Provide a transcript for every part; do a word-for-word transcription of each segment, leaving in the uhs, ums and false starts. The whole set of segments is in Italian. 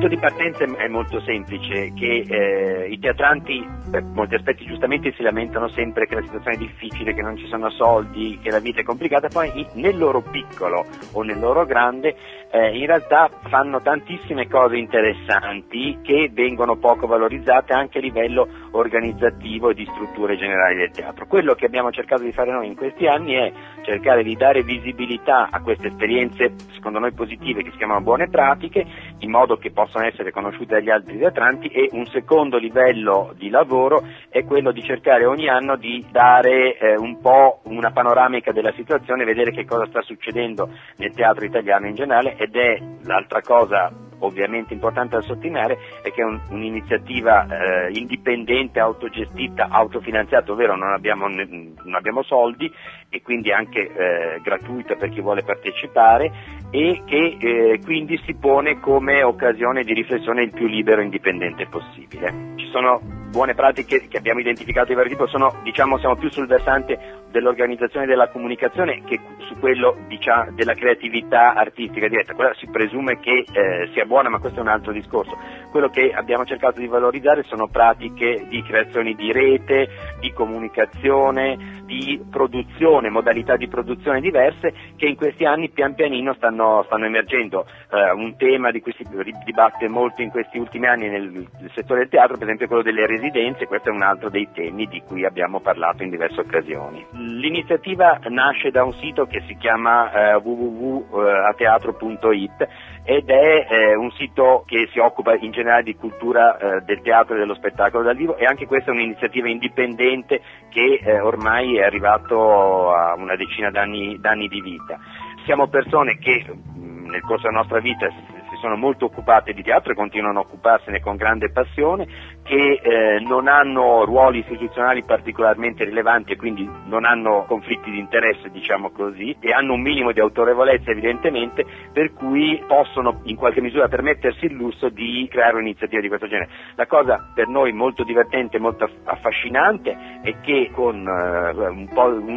punto di partenza è molto semplice, che eh, i teatranti per molti aspetti giustamente si lamentano sempre che la situazione è difficile, che non ci sono soldi, che la vita è complicata, poi nel loro piccolo o nel loro grande eh, in realtà fanno tantissime cose interessanti che vengono poco valorizzate anche a livello organizzativo e di strutture generali del teatro. Quello che abbiamo cercato di fare noi in questi anni è cercare di dare visibilità a queste esperienze secondo noi positive che si chiamano buone pratiche, in modo che possano essere conosciute dagli altri teatranti, e un secondo livello di lavoro è quello di cercare ogni anno di dare eh, un po' una panoramica della situazione, vedere che cosa sta succedendo nel teatro italiano in generale, ed è l'altra cosa ovviamente importante da sottolineare è che è un, un'iniziativa eh, indipendente, autogestita, autofinanziata, ovvero non abbiamo, non abbiamo soldi e quindi anche eh, gratuita per chi vuole partecipare, e che eh, quindi si pone come occasione di riflessione il più libero e indipendente possibile. Ci sono buone pratiche che abbiamo identificato di vario tipo, sono, diciamo, siamo più sul versante dell'organizzazione e della comunicazione che su quello, diciamo, della creatività artistica diretta. Quella si presume che eh, sia buona, ma questo è un altro discorso. Quello che abbiamo cercato di valorizzare sono pratiche di creazione di rete, di comunicazione, di produzione, modalità di produzione diverse che in questi anni pian pianino stanno, stanno emergendo. Eh, un tema di cui si dibatte molto in questi ultimi anni nel, nel settore del teatro, per esempio, è quello delle residenze. Questo è un altro dei temi di cui abbiamo parlato in diverse occasioni. L'iniziativa nasce da un sito che si chiama eh, w w w punto a teatro punto i t ed è eh, un sito che si occupa in generale di cultura eh, del teatro e dello spettacolo dal vivo, e anche questa è un'iniziativa indipendente che eh, ormai è arrivato a una decina d'anni, d'anni di vita. Siamo persone che mh, nel corso della nostra vita si sono molto occupate di teatro e continuano a occuparsene con grande passione, che eh, non hanno ruoli istituzionali particolarmente rilevanti e quindi non hanno conflitti di interesse, diciamo così, e hanno un minimo di autorevolezza evidentemente, per cui possono in qualche misura permettersi il lusso di creare un'iniziativa di questo genere. La cosa per noi molto divertente e molto affascinante è che con eh, un po' un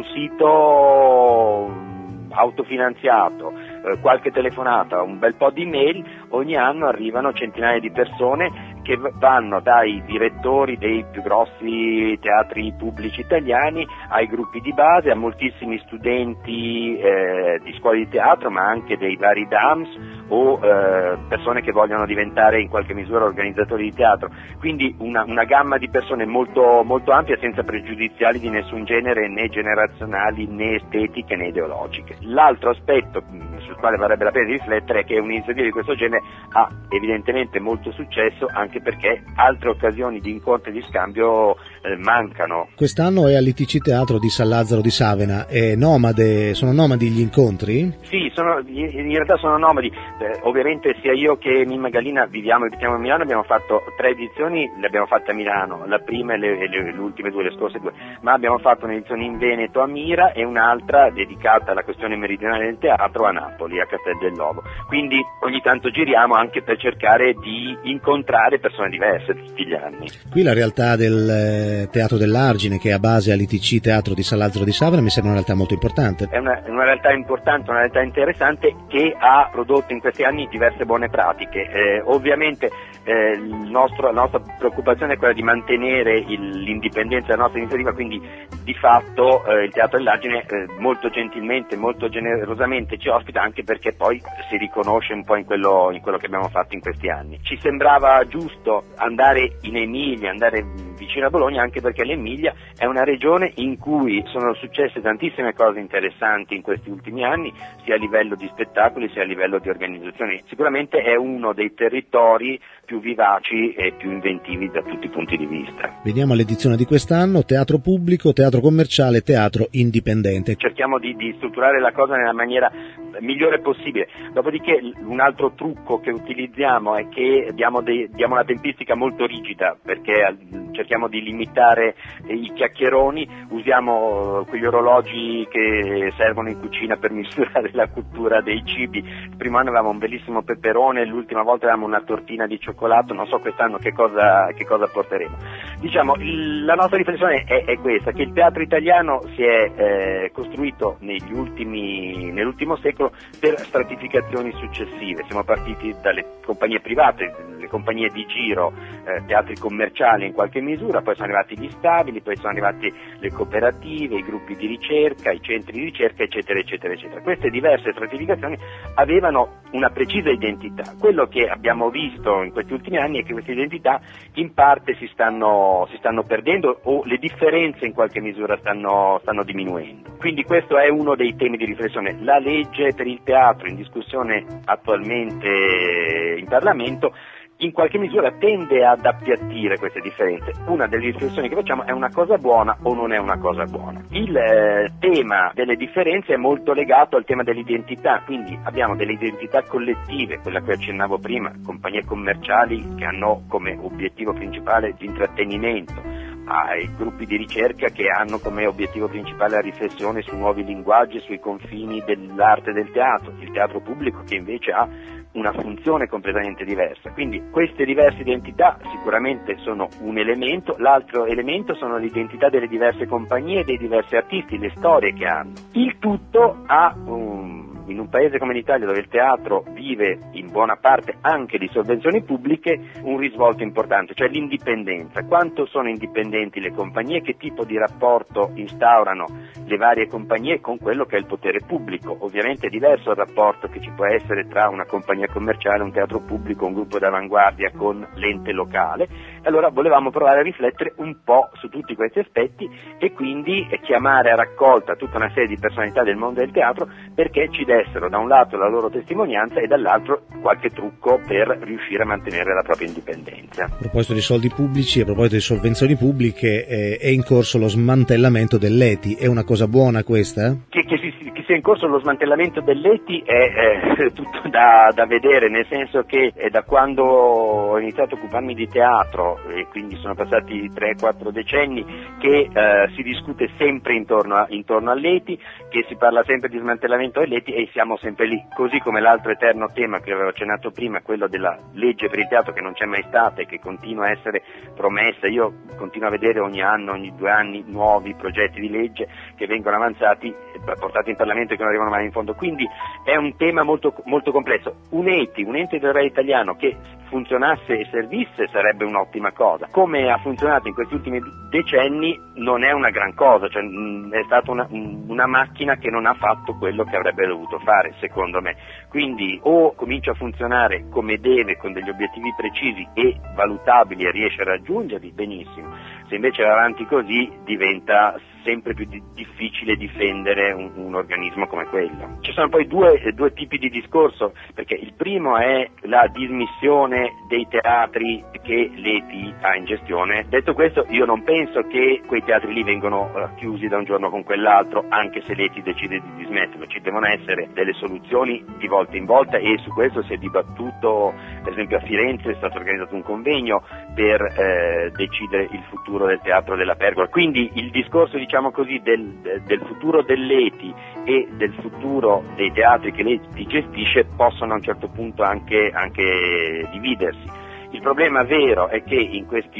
sito autofinanziato, eh, qualche telefonata, un bel po' di mail, ogni anno arrivano centinaia di persone che vanno dai direttori dei più grossi teatri pubblici italiani ai gruppi di base, a moltissimi studenti eh, di scuole di teatro, ma anche dei vari D A M S o eh, persone che vogliono diventare in qualche misura organizzatori di teatro. Quindi una, una gamma di persone molto, molto ampia, senza pregiudiziali di nessun genere, né generazionali, né estetiche, né ideologiche. L'altro aspetto sul quale varrebbe la pena di riflettere è che un'iniziativa di questo genere ha evidentemente molto successo, anche perché altre occasioni di incontro e di scambio eh, mancano. Quest'anno è all'I T C Teatro di San Lazzaro di Savena. È nomade, sono nomadi gli incontri? Sì, sono, in realtà sono nomadi. Eh, ovviamente sia io che Mimma Gallina viviamo e abitiamo a Milano, abbiamo fatto tre edizioni, le abbiamo fatte a Milano, la prima e le, le, le ultime due, le scorse due, ma abbiamo fatto un'edizione in Veneto a Mira e un'altra dedicata alla questione meridionale del teatro a Napoli, a Castel dell'Ovo. Quindi ogni tanto giriamo anche per cercare di incontrare persone diverse tutti gli anni. Qui la realtà del eh, Teatro dell'Argine, che è a base all'I T C Teatro di San Lazzaro di Savena, mi sembra una realtà molto importante. È una, una realtà importante, una realtà interessante, che ha prodotto in questi anni diverse buone pratiche. Eh, ovviamente eh, il nostro, la nostra preoccupazione è quella di mantenere il, l'indipendenza della nostra iniziativa, quindi di fatto eh, il Teatro dell'Argine eh, molto gentilmente, molto generosamente ci ospita, anche perché poi si riconosce un po' in quello, in quello che abbiamo fatto in questi anni. Ci sembrava giusto andare in Emilia, andare vicino a Bologna, anche perché l'Emilia è una regione in cui sono successe tantissime cose interessanti in questi ultimi anni, sia a livello di spettacoli sia a livello di organizzazione. Sicuramente è uno dei territori più vivaci e più inventivi da tutti i punti di vista. Veniamo all'edizione di quest'anno: teatro pubblico, teatro commerciale, teatro indipendente. Cerchiamo di, di strutturare la cosa nella maniera migliore possibile. Dopodiché un altro trucco che utilizziamo è che diamo, dei, diamo una tempistica molto rigida, perché cerchiamo di limitare i chiacchieroni, usiamo quegli orologi che servono in cucina per misurare la cottura dei cibi. Il primo anno avevamo un bellissimo peperone, l'ultima volta avevamo una tortina di cioccolato, non so quest'anno che cosa, che cosa porteremo. Diciamo, il, la nostra riflessione è, è questa, che il teatro italiano si è eh, costruito negli ultimi, nell'ultimo secolo teatro per stratificazioni successive. Siamo partiti dalle compagnie private, le compagnie di giro, eh, teatri commerciali in qualche misura, poi sono arrivati gli stabili, poi sono arrivati le cooperative, i gruppi di ricerca, i centri di ricerca, eccetera, eccetera, eccetera. Queste diverse stratificazioni avevano una precisa identità. Quello che abbiamo visto in questi ultimi anni è che queste identità in parte si stanno, si stanno perdendo o le differenze in qualche misura stanno, stanno diminuendo. Quindi questo è uno dei temi di riflessione. La legge per il teatro in discussione attualmente in Parlamento in qualche misura tende ad appiattire queste differenze. Una delle riflessioni che facciamo è una cosa buona o non è una cosa buona. Il eh, tema delle differenze è molto legato al tema dell'identità, quindi abbiamo delle identità collettive, quella che accennavo prima, compagnie commerciali che hanno come obiettivo principale l'intrattenimento, ai gruppi di ricerca che hanno come obiettivo principale la riflessione su nuovi linguaggi, sui confini dell'arte del teatro, il teatro pubblico che invece ha una funzione completamente diversa. Quindi queste diverse identità sicuramente sono un elemento, l'altro elemento sono l'identità delle diverse compagnie e dei diversi artisti, le storie che hanno. Il tutto ha un in un paese come l'Italia, dove il teatro vive in buona parte anche di sovvenzioni pubbliche, un risvolto importante, cioè l'indipendenza. Quanto sono indipendenti le compagnie, che tipo di rapporto instaurano le varie compagnie con quello che è il potere pubblico. Ovviamente è diverso il rapporto che ci può essere tra una compagnia commerciale, un teatro pubblico, un gruppo d'avanguardia con l'ente locale. Allora volevamo provare a riflettere un po' su tutti questi aspetti e quindi chiamare a raccolta tutta una serie di personalità del mondo del teatro perché ci dessero da un lato la loro testimonianza e dall'altro qualche trucco per riuscire a mantenere la propria indipendenza. A proposito di soldi pubblici, a proposito di sovvenzioni pubbliche, eh, è in corso lo smantellamento dell'E T I. È una cosa buona questa? Che, che, si, che sia in corso lo smantellamento dell'E T I è, è tutto da, da vedere, nel senso che è da quando ho iniziato a occuparmi di teatro, e quindi sono passati tre quattro decenni, che eh, si discute sempre intorno, a, intorno all'E T I, che si parla sempre di smantellamento dell'E T I e siamo sempre lì, così come l'altro eterno tema che avevo accennato prima, quello della legge per il teatro che non c'è mai stata e che continua a essere promessa. Io continuo a vedere ogni anno, ogni due anni nuovi progetti di legge che vengono avanzati, portati in Parlamento e che non arrivano mai in fondo, quindi è un tema molto, molto complesso. Un E T I, un ente del Re italiano che funzionasse e servisse sarebbe un'ottima cosa. Come ha funzionato in questi ultimi decenni non è una gran cosa, cioè è stata una, una macchina che non ha fatto quello che avrebbe dovuto fare, secondo me. Quindi o comincia a funzionare come deve, con degli obiettivi precisi e valutabili e riesce a raggiungerli, benissimo. Se invece va avanti così diventa sempre più di- difficile difendere un, un organismo come quello. Ci sono poi due, due tipi di discorso, perché il primo è la dismissione dei teatri che l'E T I ha in gestione. Detto questo, io non penso che quei teatri lì vengano uh, chiusi da un giorno con quell'altro, anche se l'E T I decide di dismetterlo. Ci devono essere delle soluzioni di volta in volta e su questo si è dibattuto, per esempio a Firenze è stato organizzato un convegno per eh, decidere il futuro del Teatro della Pergola. Quindi il discorso, diciamo così, del, del futuro dell'E T I e del futuro dei teatri che l'E T I gestisce possono a un certo punto anche, anche dividersi. Il problema vero è che in questi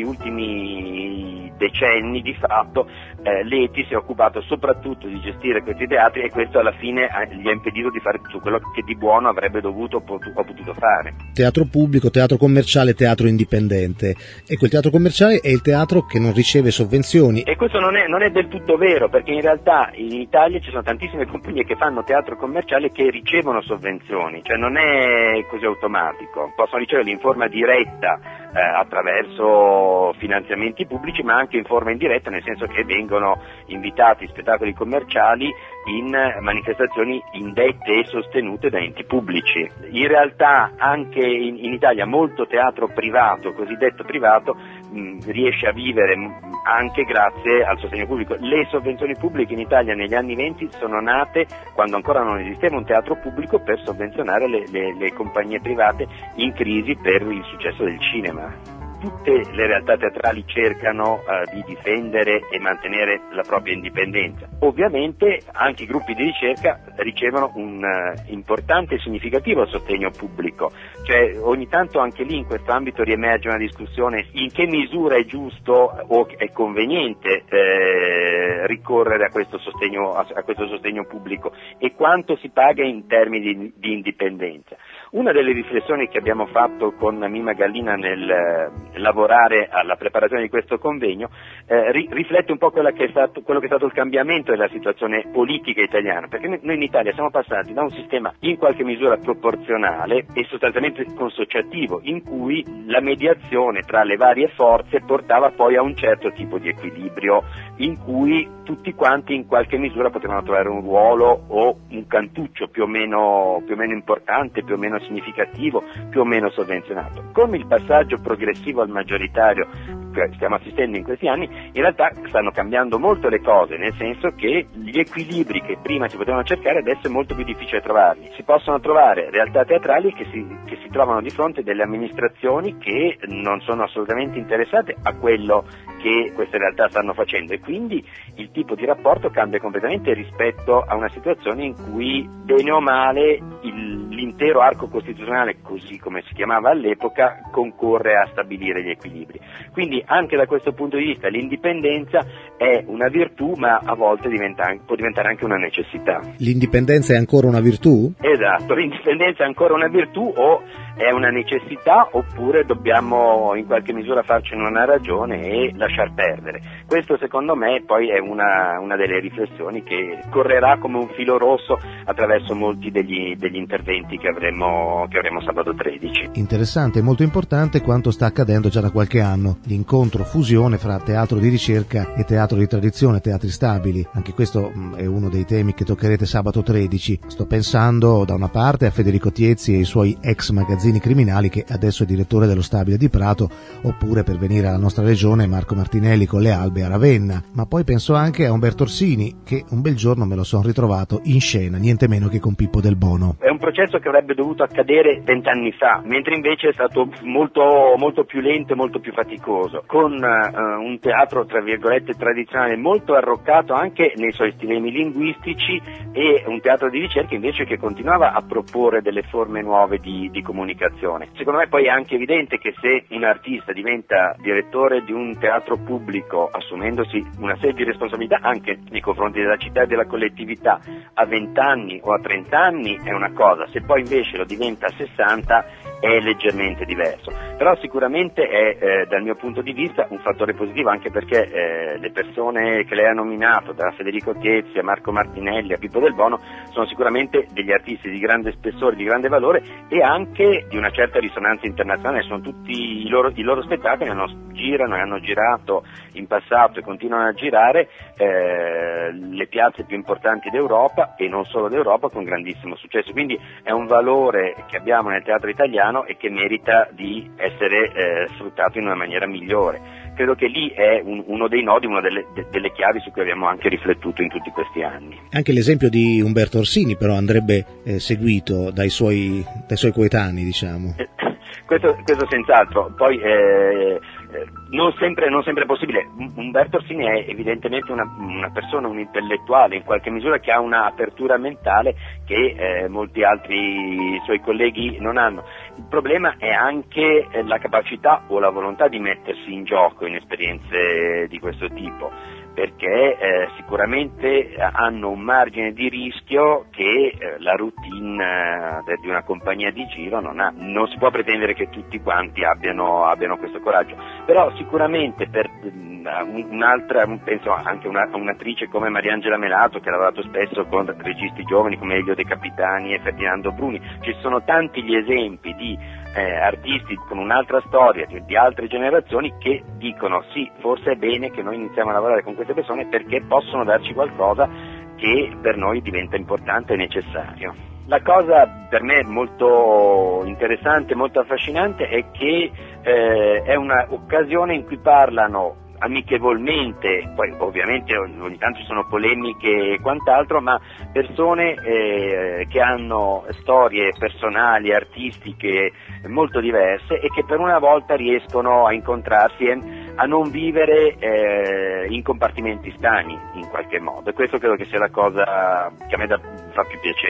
ultimi decenni di fatto eh, l'E T I si è occupato soprattutto di gestire questi teatri e questo alla fine eh, gli ha impedito di fare tutto quello che di buono avrebbe dovuto o potuto fare. Teatro pubblico, teatro commerciale, teatro indipendente. Ecco, il teatro commerciale è il teatro che non riceve sovvenzioni. E questo non è, non è del tutto vero, perché in realtà in Italia ci sono tantissime compagnie che fanno teatro commerciale che ricevono sovvenzioni, cioè non è così automatico, possono riceverli in forma diretta Eh, attraverso finanziamenti pubblici, ma anche in forma indiretta, nel senso che vengono invitati spettacoli commerciali in manifestazioni indette e sostenute da enti pubblici. In realtà anche in, in Italia molto teatro privato, cosiddetto privato, mh, riesce a vivere mh, anche grazie al sostegno pubblico. Le sovvenzioni pubbliche in Italia negli anni venti sono nate quando ancora non esisteva un teatro pubblico per sovvenzionare le, le, le compagnie private in crisi per il successo del cinema. Tutte le realtà teatrali cercano uh, di difendere e mantenere la propria indipendenza. Ovviamente anche i gruppi di ricerca ricevono un uh, importante e significativo sostegno pubblico, cioè ogni tanto anche lì in questo ambito riemerge una discussione in che misura è giusto o è conveniente eh, eh, ricorrere a questo sostegno, a, a questo sostegno pubblico e quanto si paga in termini di, di indipendenza. Una delle riflessioni che abbiamo fatto con Mimma Gallina nel eh, lavorare alla preparazione di questo convegno eh, ri, riflette un po' quello che, è stato, quello che è stato il cambiamento della situazione politica italiana, perché noi in Italia siamo passati da un sistema in qualche misura proporzionale e sostanzialmente consociativo, in cui la mediazione tra le varie forze portava poi a un certo tipo di equilibrio, in cui tutti quanti in qualche misura potevano trovare un ruolo o un cantuccio più o meno, più o meno importante, più o meno significativo, più o meno sovvenzionato. Con il passaggio progressivo al maggioritario che stiamo assistendo in questi anni, in realtà stanno cambiando molto le cose, nel senso che gli equilibri che prima si potevano cercare adesso è molto più difficile trovarli. Si possono trovare realtà teatrali che si, che si trovano di fronte delle amministrazioni che non sono assolutamente interessate a quello che queste realtà stanno facendo, e quindi il tipo di rapporto cambia completamente rispetto a una situazione in cui bene o male il, l'intero arco costituzionale, così come si chiamava all'epoca, concorre a stabilire gli equilibri. Quindi anche da questo punto di vista l'indipendenza è una virtù, ma a volte diventa, può diventare anche una necessità. L'indipendenza è ancora una virtù? Esatto, l'indipendenza è ancora una virtù o è una necessità, oppure dobbiamo in qualche misura farcene una ragione e lasciar perdere. Questo secondo me poi è una, una delle riflessioni che correrà come un filo rosso attraverso molti degli, degli interventi che avremo, che avremo sabato tredici. Interessante e molto importante quanto sta accadendo già da qualche anno, l'incontro fusione fra teatro di ricerca e teatro di tradizione, teatri stabili. Anche questo mh, è uno dei temi che toccherete sabato tredici. Sto pensando da una parte a Federico Tiezzi e i suoi ex magazzini criminali, che adesso è direttore dello Stabile di Prato, oppure, per venire alla nostra regione, Marco Martinelli con le Albe a Ravenna. Ma poi penso anche a Umberto Orsini, che un bel giorno me lo sono ritrovato in scena, niente meno che con Pippo Del Bono. È un processo che avrebbe dovuto accadere vent'anni fa, mentre invece è stato molto, molto più lento e molto più faticoso, con uh, un teatro tra virgolette tradizionale molto arroccato anche nei suoi stilemi linguistici, e un teatro di ricerca invece che continuava a proporre delle forme nuove di, di comunicazione. Secondo me poi è anche evidente che se un artista diventa direttore di un teatro pubblico, assumendosi una serie di responsabilità anche nei confronti della città e della collettività, a vent'anni o a trent'anni è una cosa, se poi invece lo diventa a sessanta è leggermente diverso. Però sicuramente è eh, dal mio punto di vista un fattore positivo, anche perché eh, le persone che lei ha nominato, da Federico Tiezzi a Marco Martinelli a Pippo Del Bono, sono sicuramente degli artisti di grande spessore, di grande valore e anche di una certa risonanza internazionale. Sono tutti i loro, i loro spettacoli hanno, girano e hanno girato in passato e continuano a girare eh, le piazze più importanti d'Europa e non solo d'Europa, con grandissimo successo. Quindi è un valore che abbiamo nel teatro italiano e che merita di essere eh, sfruttato in una maniera migliore. Credo che lì è un, uno dei nodi, una delle, de, delle chiavi su cui abbiamo anche riflettuto in tutti questi anni. Anche l'esempio di Umberto Orsini però andrebbe eh, seguito dai suoi, dai suoi coetanei, diciamo. Eh, questo, questo senz'altro. Poi eh, non sempre, non sempre è possibile. Umberto Orsini è evidentemente una, una persona, un intellettuale in qualche misura, che ha una apertura mentale che eh, molti altri suoi colleghi non hanno. Il problema è anche la capacità o la volontà di mettersi in gioco in esperienze di questo tipo, perché eh, sicuramente hanno un margine di rischio che eh, la routine eh, di una compagnia di giro non ha. Non si può pretendere che tutti quanti abbiano, abbiano questo coraggio, però sicuramente per uh, un'altra, penso anche una, un'attrice come Mariangela Melato, che ha lavorato spesso con registi giovani come Elio De Capitani e Ferdinando Bruni, ci sono tanti gli esempi di Eh, artisti con un'altra storia, di, di altre generazioni, che dicono sì, forse è bene che noi iniziamo a lavorare con queste persone perché possono darci qualcosa che per noi diventa importante e necessario. La cosa per me molto interessante, molto affascinante è che eh, è un'occasione in cui parlano amichevolmente, poi ovviamente ogni tanto ci sono polemiche e quant'altro, ma persone eh, che hanno storie personali, artistiche molto diverse e che per una volta riescono a incontrarsi e a non vivere eh, in compartimenti stagni in qualche modo, e questo credo che sia la cosa che a me da, fa più piacere.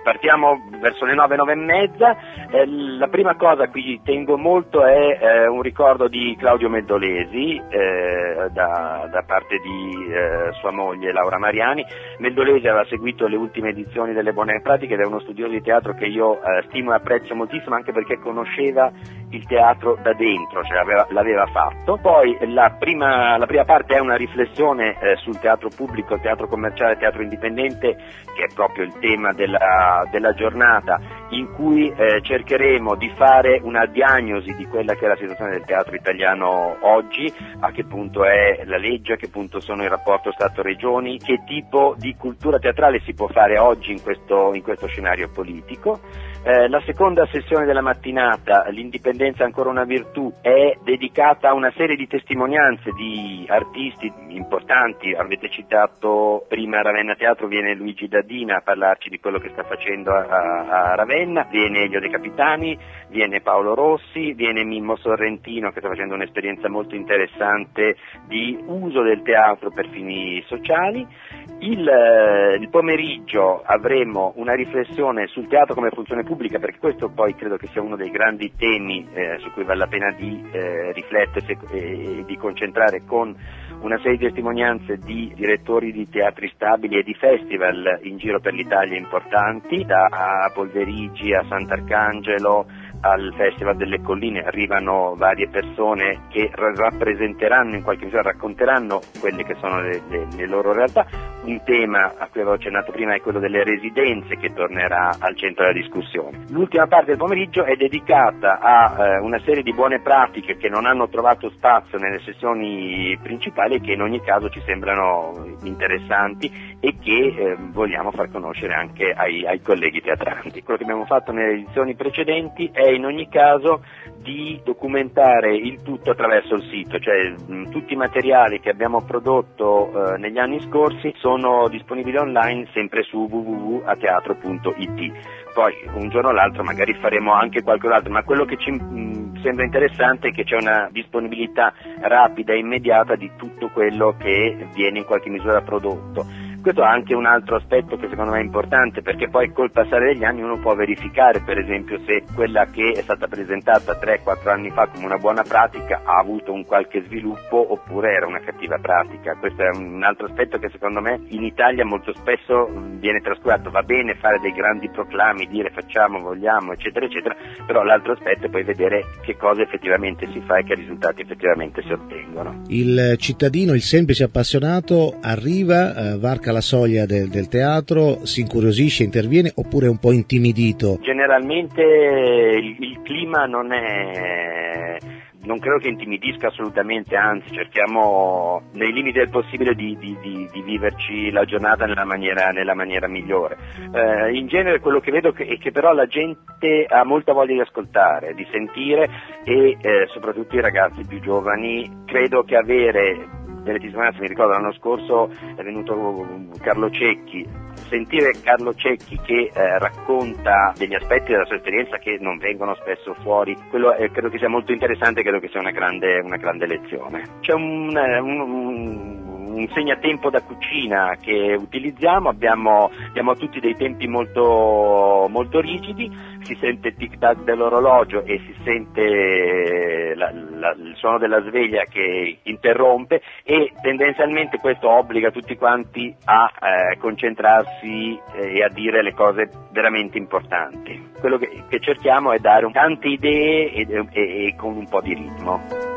partiamo verso le nove, nove e mezza. Eh, la prima cosa a cui tengo molto è eh, un ricordo di Claudio Meldolesi eh, da, da parte di eh, sua moglie Laura Mariani. Meldolesi aveva seguito le ultime edizioni delle Buone Pratiche ed è uno studioso di teatro che io eh, stimo e apprezzo moltissimo, anche perché conosceva il teatro da dentro, cioè aveva, l'aveva fatto. Poi la prima, la prima parte è una riflessione eh, sul teatro pubblico, il teatro commerciale, il teatro indipendente, che è proprio il tema della, della giornata, in cui eh, cercheremo di fare una diagnosi di quella che è la situazione del teatro italiano oggi, a che punto è la legge, a che punto sono il rapporto Stato-Regioni, che tipo di cultura teatrale si può fare oggi in questo, in questo scenario politico. Eh, la seconda sessione della mattinata, l'indipendenza è ancora una virtù, è dedicata a una serie di testimonianze di artisti importanti. Avete citato prima Ravenna Teatro, viene Luigi Dadina a parlarci di quello che sta facendo a, a Ravenna, viene Elio De Capitani, viene Paolo Rossi, viene Mimmo Sorrentino che sta facendo un'esperienza molto interessante di uso del teatro per fini sociali. Il, eh, il pomeriggio avremo una riflessione sul teatro come funzione pubblica, perché questo poi credo che sia uno dei grandi temi eh, su cui vale la pena di eh, riflettersi e, e di concentrare, con una serie di testimonianze di direttori di teatri stabili e di festival in giro per l'Italia importanti, da Polverigi a Sant'Arcangelo al Festival delle Colline. Arrivano varie persone che rappresenteranno, in qualche misura racconteranno quelle che sono le, le, le loro realtà. Un tema a cui avevo accennato prima è quello delle residenze, che tornerà al centro della discussione. L'ultima parte del pomeriggio è dedicata a eh, una serie di buone pratiche che non hanno trovato spazio nelle sessioni principali e che in ogni caso ci sembrano interessanti e che eh, vogliamo far conoscere anche ai, ai colleghi teatranti. Quello che abbiamo fatto nelle edizioni precedenti è in ogni caso di documentare il tutto attraverso il sito, cioè mh, tutti i materiali che abbiamo prodotto eh, negli anni scorsi sono disponibili online, sempre su w w w punto a teatro punto i t. Poi un giorno o l'altro magari faremo anche qualcos'altro, ma quello che ci mh, sembra interessante è che c'è una disponibilità rapida e immediata di tutto quello che viene in qualche misura prodotto. Questo ha anche un altro aspetto che secondo me è importante, perché poi col passare degli anni uno può verificare, per esempio, se quella che è stata presentata tre quattro anni fa come una buona pratica ha avuto un qualche sviluppo oppure era una cattiva pratica. Questo è un altro aspetto che secondo me in Italia molto spesso viene trascurato. Va bene fare dei grandi proclami, dire facciamo, vogliamo, eccetera, eccetera, però l'altro aspetto è poi vedere che cosa effettivamente si fa e che risultati effettivamente si ottengono. Il cittadino, il semplice appassionato arriva, eh, varca la soglia del, del teatro, si incuriosisce, interviene, oppure è un po' intimidito? Generalmente il, il clima non è... non credo che intimidisca assolutamente, anzi cerchiamo nei limiti del possibile di, di, di, di viverci la giornata nella maniera, nella maniera migliore. Eh, in genere quello che vedo è che però la gente ha molta voglia di ascoltare, di sentire e eh, soprattutto i ragazzi più giovani. Credo che avere delle testimonianze, mi ricordo l'anno scorso è venuto Carlo Cecchi, sentire Carlo Cecchi che eh, racconta degli aspetti della sua esperienza che non vengono spesso fuori, quello eh, credo che sia molto interessante, credo che sia una grande, una grande lezione. C'è un, un, un un segnatempo da cucina che utilizziamo, abbiamo, abbiamo tutti dei tempi molto, molto rigidi, si sente il tic tac dell'orologio e si sente la, la, il suono della sveglia che interrompe, e tendenzialmente questo obbliga tutti quanti a eh, concentrarsi eh, e a dire le cose veramente importanti. Quello che, che cerchiamo è dare tante idee e, e, e con un po' di ritmo.